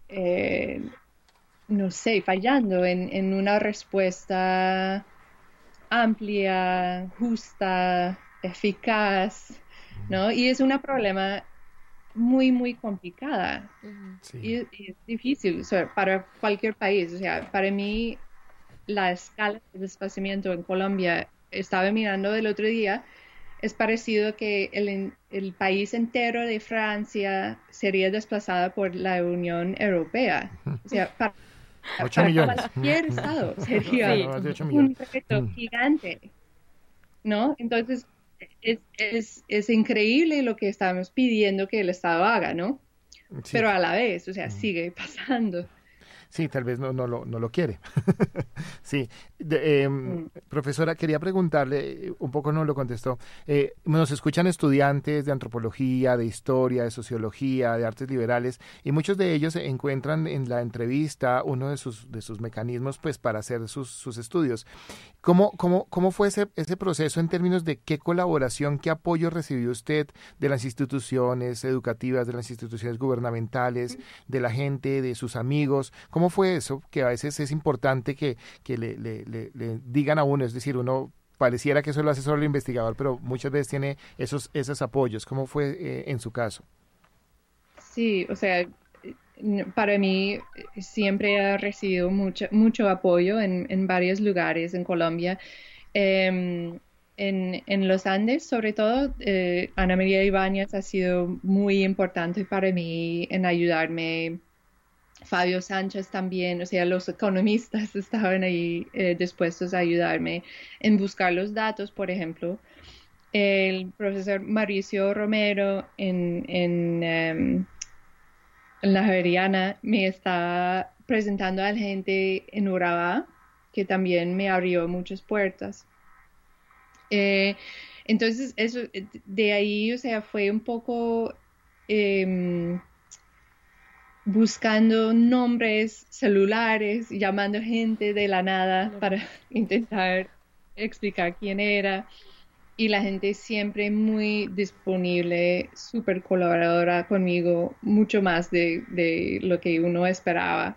no sé, fallando en una respuesta amplia, justa, eficaz, ¿no? Y es un problema muy, muy complicada. Sí. Y es difícil, o sea, para cualquier país. O sea, para mí, la escala de desplazamiento en Colombia, estaba mirando el otro día, es parecido que el país entero de Francia sería desplazada por la Unión Europea. O sea, 8 millones. cualquier estado sería Sí. Más de 8 un millones. reto gigante, ¿no? Entonces, es increíble lo que estamos pidiendo que el Estado haga, ¿no? Sí. Pero a la vez, o sea, sigue pasando. Sí, tal vez no lo quiere. Sí. Profesora, quería preguntarle, un poco no lo contestó, nos escuchan estudiantes de antropología, de historia, de sociología, de artes liberales, y muchos de ellos encuentran en la entrevista uno de sus mecanismos pues para hacer sus estudios. ¿Cómo fue ese proceso en términos de qué colaboración, qué apoyo recibió usted de las instituciones educativas, de las instituciones gubernamentales, de la gente, de sus amigos? ¿Cómo fue eso? Que a veces es importante que le digan a uno, es decir, uno pareciera que eso lo hace solo el investigador, pero muchas veces tiene esos apoyos. ¿Cómo fue en su caso? Sí, o sea, para mí siempre he recibido mucho apoyo en varios lugares en Colombia. En los Andes, sobre todo, Ana María Ibáñez ha sido muy importante para mí en ayudarme. Fabio Sánchez también, o sea, los economistas estaban ahí dispuestos a ayudarme en buscar los datos, por ejemplo. El profesor Mauricio Romero en la Javeriana me está presentando a la gente en Urabá, que también me abrió muchas puertas. Entonces, eso, de ahí, o sea, fue un poco buscando nombres celulares, llamando gente de la nada para intentar explicar quién era. Y la gente siempre muy disponible, súper colaboradora conmigo, mucho más de lo que uno esperaba.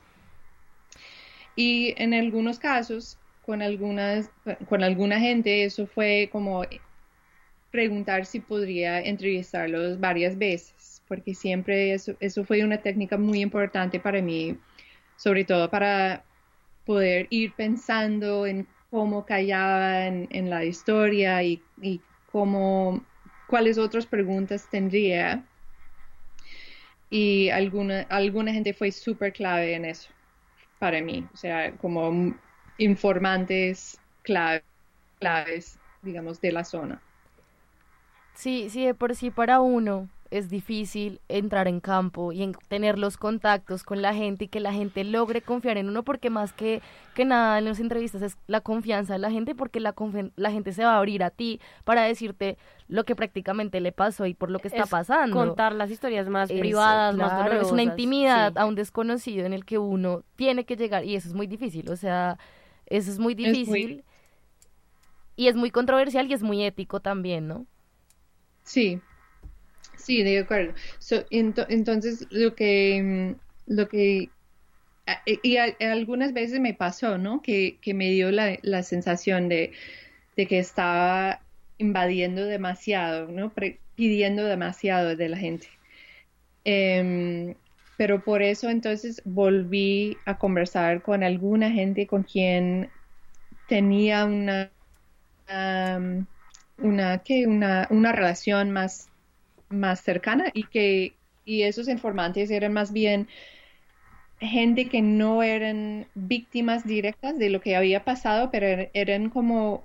Y en algunos casos, con alguna gente, eso fue como preguntar si podría entrevistarlos varias veces, porque siempre eso fue una técnica muy importante para mí, sobre todo para poder ir pensando en cómo callaba en la historia y cuáles otras preguntas tendría. Y alguna gente fue súper clave en eso para mí, o sea, como informantes claves, digamos, de la zona. Sí, de por sí para uno es difícil entrar en campo y tener los contactos con la gente y que la gente logre confiar en uno, porque más que nada en las entrevistas es la confianza de la gente, porque la gente se va a abrir a ti para decirte lo que prácticamente le pasó y por lo que está pasando. Contar las historias más privadas, más dolorosas. Es una intimidad sí. a un desconocido en el que uno tiene que llegar, y eso es muy difícil, o sea, eso es muy difícil y es muy controversial y es muy ético también, ¿no? Sí, de acuerdo. Entonces, algunas veces me pasó, ¿no? Que me dio la sensación de que estaba invadiendo demasiado, ¿no? Pidiendo demasiado de la gente. Pero por eso entonces volví a conversar con alguna gente con quien tenía una relación más cercana y esos informantes eran más bien gente que no eran víctimas directas de lo que había pasado, pero eran como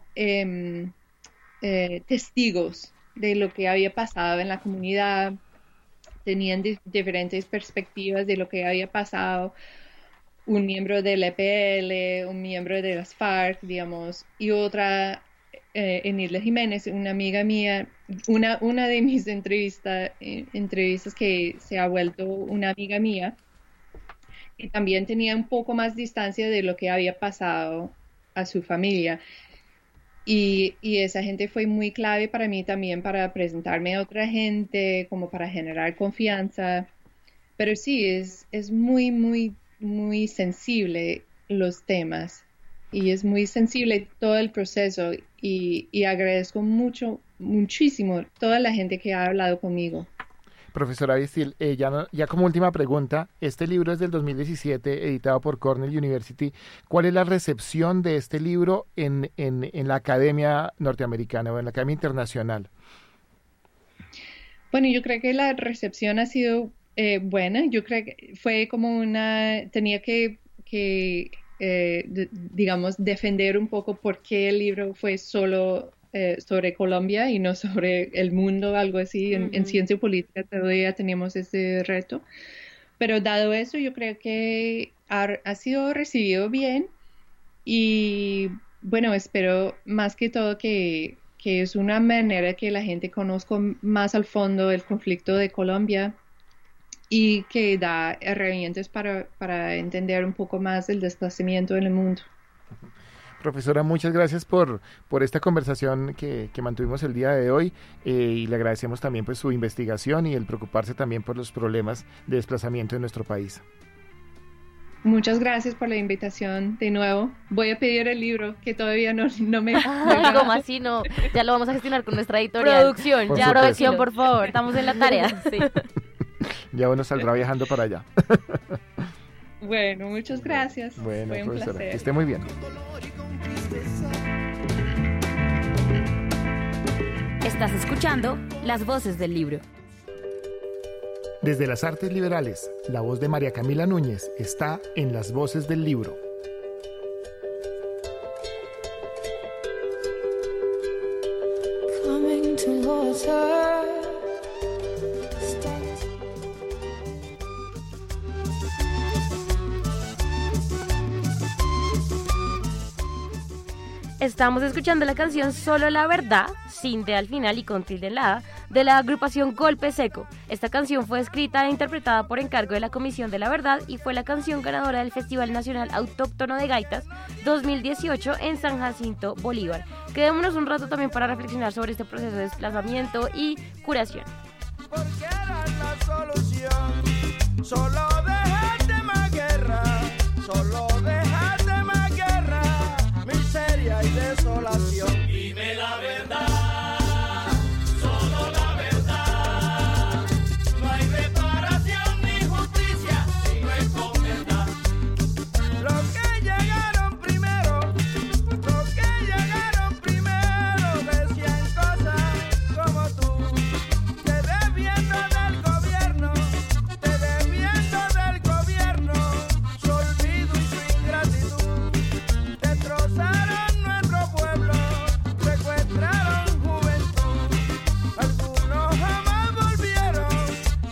testigos de lo que había pasado en la comunidad, tenían diferentes perspectivas de lo que había pasado, un miembro del EPL, un miembro de las FARC, digamos, y otra Enirle Jiménez, una amiga mía, una de mis entrevistas que se ha vuelto una amiga mía, que también tenía un poco más distancia de lo que había pasado a su familia. Y esa gente fue muy clave para mí también, para presentarme a otra gente, como para generar confianza. Pero sí, es muy, muy, muy sensible los temas y es muy sensible todo el proceso y agradezco muchísimo toda la gente que ha hablado conmigo. Profesora Vistil, ya como última pregunta, este libro es del 2017, editado por Cornell University. ¿Cuál es la recepción de este libro en la academia norteamericana o en la academia internacional? Bueno, yo creo que la recepción ha sido buena. Yo creo que fue como tenía que digamos, defender un poco por qué el libro fue solo sobre Colombia y no sobre el mundo, algo así. En ciencia política todavía teníamos ese reto. Pero dado eso, yo creo que ha sido recibido bien y, bueno, espero más que todo que es una manera que la gente conozca más al fondo el conflicto de Colombia y que da herramientas para entender un poco más el desplazamiento en el mundo. Profesora, muchas gracias por esta conversación que mantuvimos el día de hoy y le agradecemos también pues su investigación y el preocuparse también por los problemas de desplazamiento en nuestro país. Muchas gracias por la invitación de nuevo. Voy a pedir el libro que todavía no me... ¿Cómo así? No, ya lo vamos a gestionar con nuestra editorial. Producción, ya, producción, por favor. Estamos en la tarea. Sí. Ya uno saldrá viajando para allá. Bueno, muchas gracias. Bueno, fue un profesora, placer. que esté muy bien. Estás escuchando Las Voces del Libro. Desde las artes liberales, la voz de María Camila Núñez está en Las Voces del Libro. Estamos escuchando la canción Solo la Verdad, sin D al final y con tilde en la A, de la agrupación Golpe Seco. Esta canción fue escrita e interpretada por encargo de la Comisión de la Verdad y fue la canción ganadora del Festival Nacional Autóctono de Gaitas 2018 en San Jacinto, Bolívar. Quedémonos un rato también para reflexionar sobre este proceso de desplazamiento y curación. Porque era la solución, solo dejarte más guerra, solo dejarte más guerra, miseria y desolación. Dime la verdad, solo la verdad, no hay reparación ni justicia si no es con verdad. Los que llegaron primero decían cosas como tú, te debiendo del gobierno, su olvido y su ingratitud, destrozaron nuestro pueblo, secuestraron juventud, algunos jamás volvieron,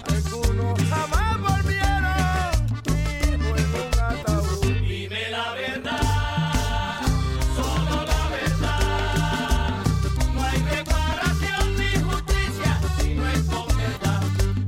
vivo en un ataúd. Dime la verdad, solo la verdad, no hay reparación ni justicia si no es con verdad.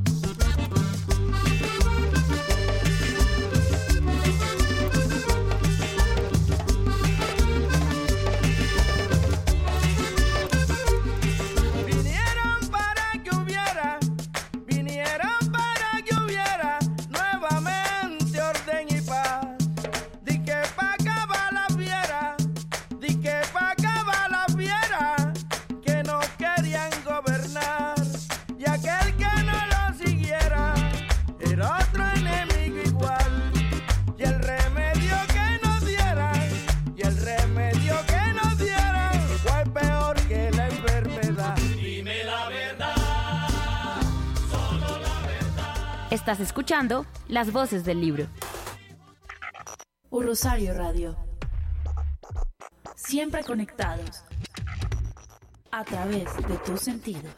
Vinieron para que hubiera nuevamente orden y paz. Di que pa' acabar la fiera, que no querían gobernar. Y aquel que no lo siguiera era otro enemigo igual. Y el remedio que nos dieran, fue peor que la enfermedad. Dime la verdad, solo la verdad. Estás escuchando Las Voces del Libro. Un Rosario Radio. Siempre conectados. A través de tus sentidos.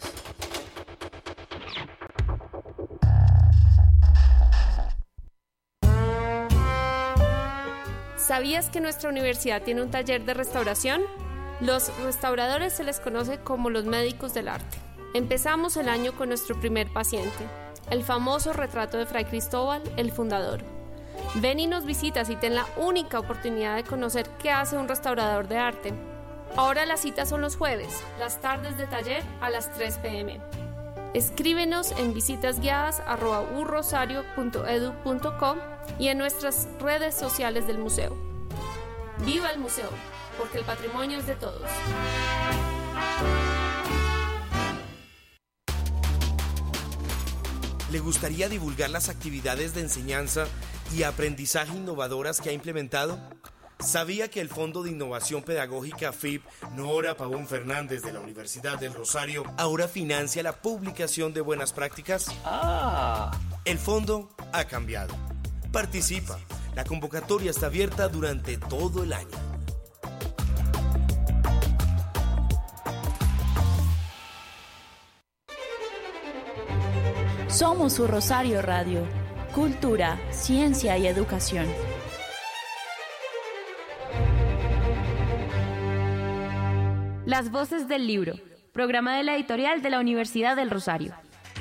¿Sabías que nuestra universidad tiene un taller de restauración? Los restauradores se les conoce como los médicos del arte. Empezamos el año con nuestro primer paciente, el famoso retrato de Fray Cristóbal, el fundador. Ven y nos visitas y ten la única oportunidad de conocer qué hace un restaurador de arte. Ahora las citas son los jueves, las tardes de taller a las 3 p.m. Escríbenos en visitasguiadas@urrosario.edu.co y en nuestras redes sociales del museo. ¡Viva el museo! Porque el patrimonio es de todos. ¿Le gustaría divulgar las actividades de enseñanza y aprendizaje innovadoras que ha implementado? ¿Sabía que el Fondo de Innovación Pedagógica FIP Nora Pavón Fernández de la Universidad del Rosario ahora financia la publicación de buenas prácticas? El fondo ha cambiado. Participa. La convocatoria está abierta durante todo el año. Somos su Rosario Radio. Cultura, ciencia y educación. Las voces del libro, programa de la editorial de la Universidad del Rosario.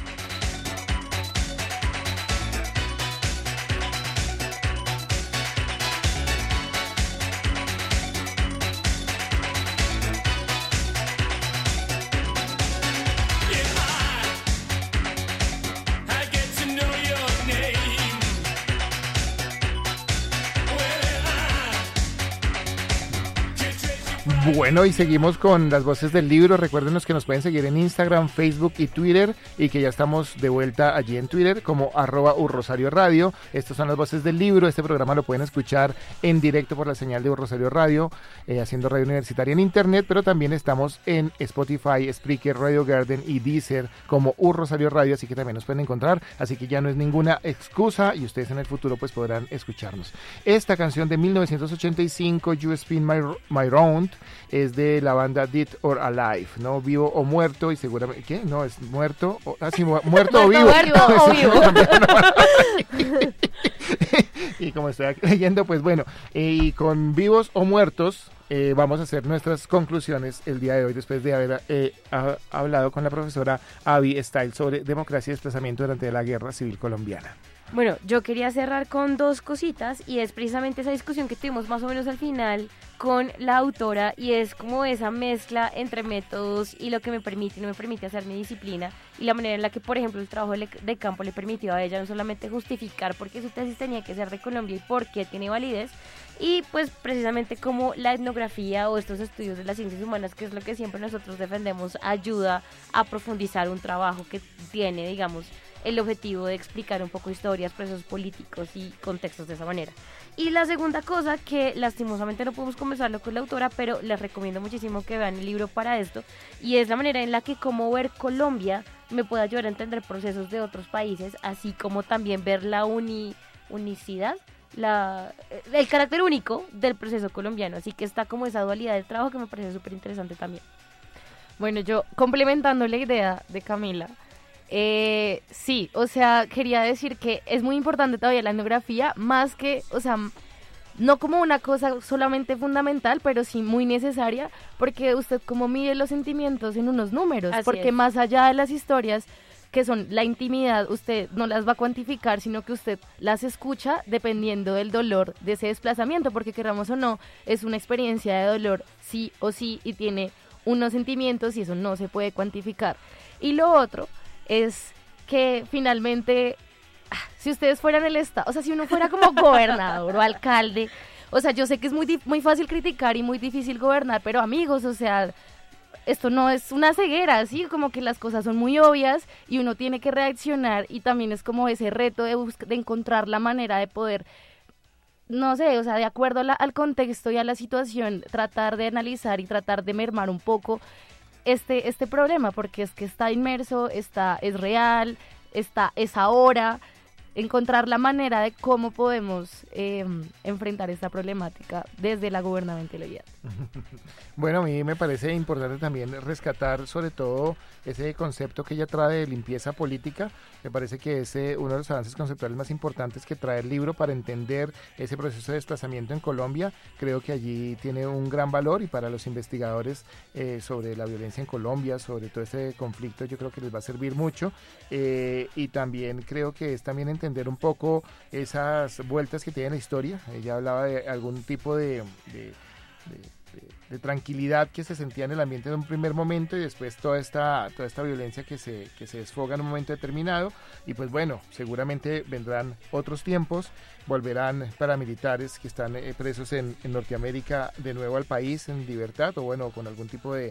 Bueno, y seguimos con las voces del libro. Recuérdenos que nos pueden seguir en Instagram, Facebook y Twitter, y que ya estamos de vuelta allí en Twitter como @urrosario radio. Estas son las voces del libro. Este programa lo pueden escuchar en directo por la señal de Rosario Radio, haciendo radio universitaria en internet, pero también estamos en Spotify, Spreaker, Radio Garden y Deezer como Rosario Radio, así que también nos pueden encontrar, así que ya no es ninguna excusa y ustedes en el futuro pues podrán escucharnos. Esta canción de 1985, You Spin My Round, es de la banda Dead or Alive, ¿no? Vivo o muerto, y seguramente, ¿qué? No, es muerto, sí, muerto o vivo. Muerto o vivo. Y como estoy leyendo, pues bueno, y con vivos o muertos, vamos a hacer nuestras conclusiones el día de hoy, después de haber hablado con la profesora Abby Style sobre democracia y desplazamiento durante la Guerra Civil Colombiana. Bueno, yo quería cerrar con dos cositas, y es precisamente esa discusión que tuvimos más o menos al final con la autora, y es como esa mezcla entre métodos y lo que me permite y no me permite hacer mi disciplina, y la manera en la que, por ejemplo, el trabajo de campo le permitió a ella no solamente justificar por qué su tesis tenía que ser de Colombia y por qué tiene validez, y pues precisamente como la etnografía o estos estudios de las ciencias humanas, que es lo que siempre nosotros defendemos, ayuda a profundizar un trabajo que tiene, digamos, el objetivo de explicar un poco historias, procesos políticos y contextos de esa manera. Y la segunda cosa, que lastimosamente no podemos conversarlo con la autora, pero les recomiendo muchísimo que vean el libro para esto, y es la manera en la que cómo ver Colombia me puede ayudar a entender procesos de otros países, así como también ver la unicidad, el carácter único del proceso colombiano. Así que está como esa dualidad de trabajo que me parece súper interesante también. Bueno, yo complementando la idea de Camila, sí, o sea, quería decir que es muy importante todavía la etnografía, más que, o sea, no como una cosa solamente fundamental, pero sí muy necesaria, porque usted como mide los sentimientos en unos números, Así porque es. más allá de las historias que son la intimidad, usted no las va a cuantificar, sino que usted las escucha dependiendo del dolor de ese desplazamiento, porque queramos o no, es una experiencia de dolor sí o sí, y tiene unos sentimientos y eso no se puede cuantificar. Y lo otro es que finalmente, si ustedes fueran el Estado, o sea, si uno fuera como gobernador o alcalde, o sea, yo sé que es muy fácil criticar y muy difícil gobernar, pero amigos, o sea, esto no es una ceguera, ¿sí? Como que las cosas son muy obvias y uno tiene que reaccionar, y también es como ese reto de encontrar la manera de poder, no sé, o sea, de acuerdo al contexto y a la situación, tratar de analizar y tratar de mermar un poco este problema, porque es que está inmerso, es real, es ahora, encontrar la manera de cómo podemos enfrentar esta problemática desde la gubernamentalidad. Bueno, a mí me parece importante también rescatar sobre todo ese concepto que ella trae de limpieza política. Me parece que es uno de los avances conceptuales más importantes que trae el libro para entender ese proceso de desplazamiento en Colombia. Creo que allí tiene un gran valor, y para los investigadores sobre la violencia en Colombia, sobre todo este conflicto, yo creo que les va a servir mucho, y también creo que es también entender un poco esas vueltas que tiene la historia. Ella hablaba de algún tipo de de tranquilidad que se sentía en el ambiente en un primer momento y después toda esta violencia que se desfoga en un momento determinado. Y pues bueno, seguramente vendrán otros tiempos, volverán paramilitares que están presos en Norteamérica de nuevo al país en libertad, o bueno, con algún tipo de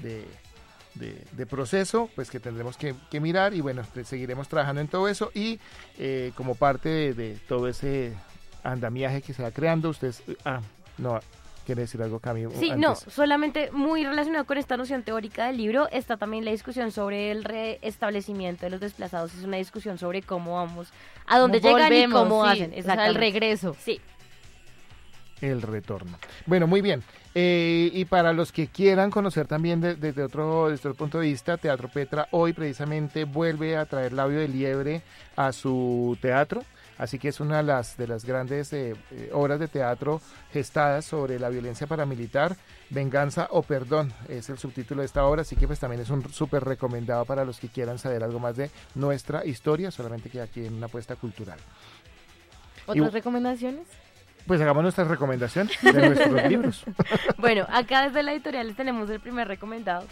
proceso, pues que tendremos que mirar, y bueno, seguiremos trabajando en todo eso, y como parte de todo ese andamiaje que se va creando, ustedes... no, ¿quiere decir algo, Cami? Sí, antes? no, solamente muy relacionado con esta noción teórica del libro, está también la discusión sobre el restablecimiento de los desplazados. Es una discusión sobre cómo vamos, a dónde llegan y cómo hacen. O sea, el regreso. Sí. El retorno. Bueno, muy bien. Y para los que quieran conocer también desde otro punto de vista, Teatro Petra hoy precisamente vuelve a traer Labio de Liebre a su teatro. Así que es una de las grandes obras de teatro gestadas sobre la violencia paramilitar. Venganza o Perdón es el subtítulo de esta obra, así que pues también es un súper recomendado para los que quieran saber algo más de nuestra historia, solamente que aquí en una apuesta cultural. ¿Otras recomendaciones? Pues hagamos nuestra recomendación de nuestros libros. Bueno, acá desde la editorial les tenemos el primer recomendado.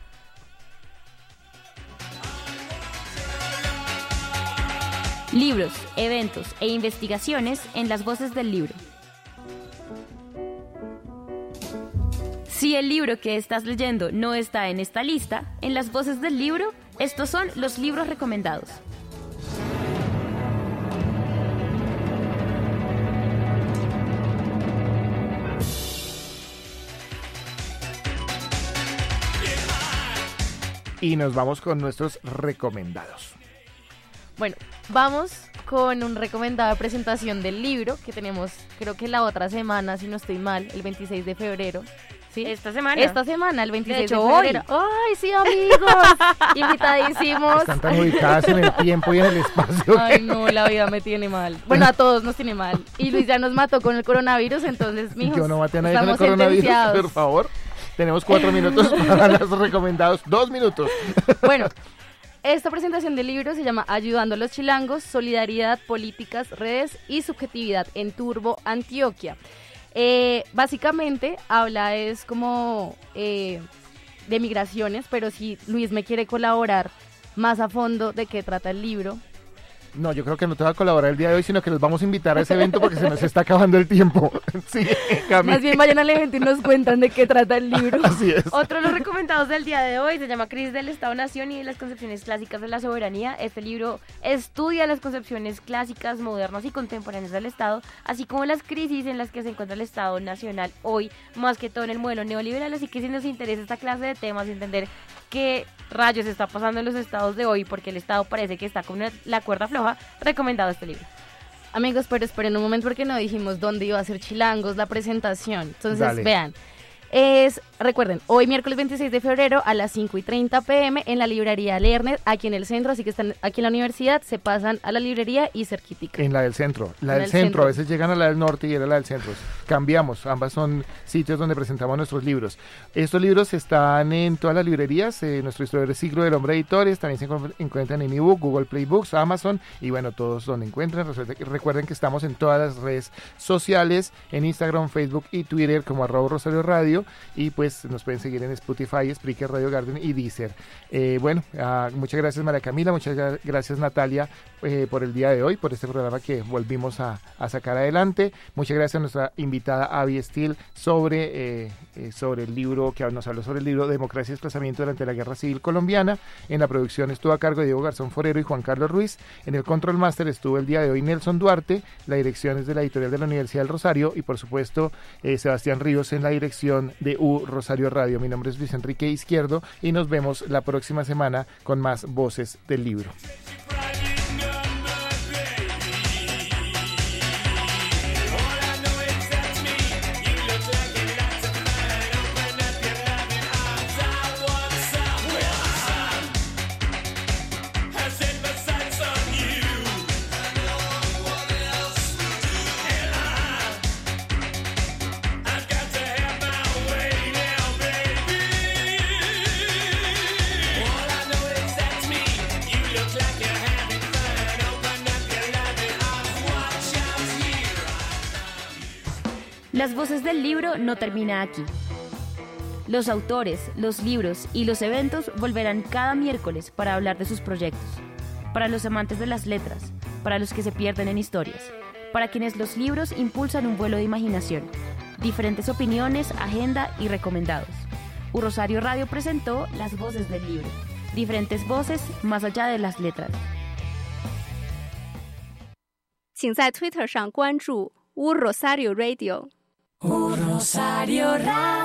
Libros, eventos e investigaciones en las voces del libro. Si el libro que estás leyendo no está en esta lista, en las voces del libro, estos son los libros recomendados. Y nos vamos con nuestros recomendados. Bueno, vamos con un recomendado de presentación del libro que tenemos, creo que la otra semana, si no estoy mal, el 26 de febrero. ¿Sí? Esta semana, el 26 de febrero. ¡Ay, sí, amigos! Invitadísimos. Están tan ubicadas en el tiempo y en el espacio. Ay, no, la vida me tiene mal. Bueno, a todos nos tiene mal. Y Luis ya nos mató con el coronavirus, entonces, mijos, yo no maté a nadie con el coronavirus, por favor. Tenemos 4 minutos para los recomendados. 2 minutos. Bueno, esta presentación del libro se llama Ayudando a los Chilangos, Solidaridad, Políticas, Redes y Subjetividad en Turbo, Antioquia. Básicamente habla es como de migraciones, pero si Luis me quiere colaborar más a fondo de qué trata el libro. No, yo creo que no te va a colaborar el día de hoy, sino que los vamos a invitar a ese evento porque se nos está acabando el tiempo. Sí, Cami. Más bien vayan al evento y nos cuentan de qué trata el libro. Así es. Otro de los recomendados del día de hoy se llama Crisis del Estado-Nación y de las concepciones clásicas de la soberanía. Este libro estudia las concepciones clásicas, modernas y contemporáneas del Estado, así como las crisis en las que se encuentra el Estado nacional hoy, más que todo en el modelo neoliberal. Así que si nos interesa esta clase de temas y entender qué rayos está pasando en los estados de hoy, porque el Estado parece que está con la cuerda floja, recomendado este libro. Amigos, pero esperen un momento porque no dijimos dónde iba a ser Chilangos la presentación. Entonces, Dale. Vean, recuerden, hoy miércoles 26 de febrero a las 5:30 p.m. en la librería Lerner, aquí en el centro, así que están aquí en la universidad, se pasan a la librería y cerquitica. En la del centro. La del centro, a veces llegan a la del norte y era la del centro. Cambiamos, ambas son sitios donde presentamos nuestros libros. Estos libros están en todas las librerías, nuestro historiador del siglo del hombre editores, también se encuentran en ebook, Google Play Books, Amazon, y bueno, todos donde encuentren. Recuerden que estamos en todas las redes sociales, en Instagram, Facebook y Twitter como @Rosario Radio, y pues nos pueden seguir en Spotify, Spreaker, Radio Garden y Deezer. Muchas gracias María Camila, muchas gracias Natalia por el día de hoy, por este programa que volvimos a sacar adelante. Muchas gracias a nuestra invitada Abby Steele sobre el libro, que nos habló sobre el libro Democracia y Desplazamiento durante la Guerra Civil Colombiana. En la producción estuvo a cargo de Diego Garzón Forero y Juan Carlos Ruiz. En el Control Master estuvo el día de hoy Nelson Duarte. La dirección es de la editorial de la Universidad del Rosario y por supuesto Sebastián Ríos en la dirección de Rosario Radio. Mi nombre es Luis Enrique Izquierdo y nos vemos la próxima semana con más voces del libro. Las voces del libro no termina aquí. Los autores, los libros y los eventos volverán cada miércoles para hablar de sus proyectos. Para los amantes de las letras, para los que se pierden en historias, para quienes los libros impulsan un vuelo de imaginación. Diferentes opiniones, agenda y recomendados. Rosario Radio presentó Las Voces del Libro. Diferentes voces más allá de las letras. 请在 Twitter 上关注 Rosario Radio。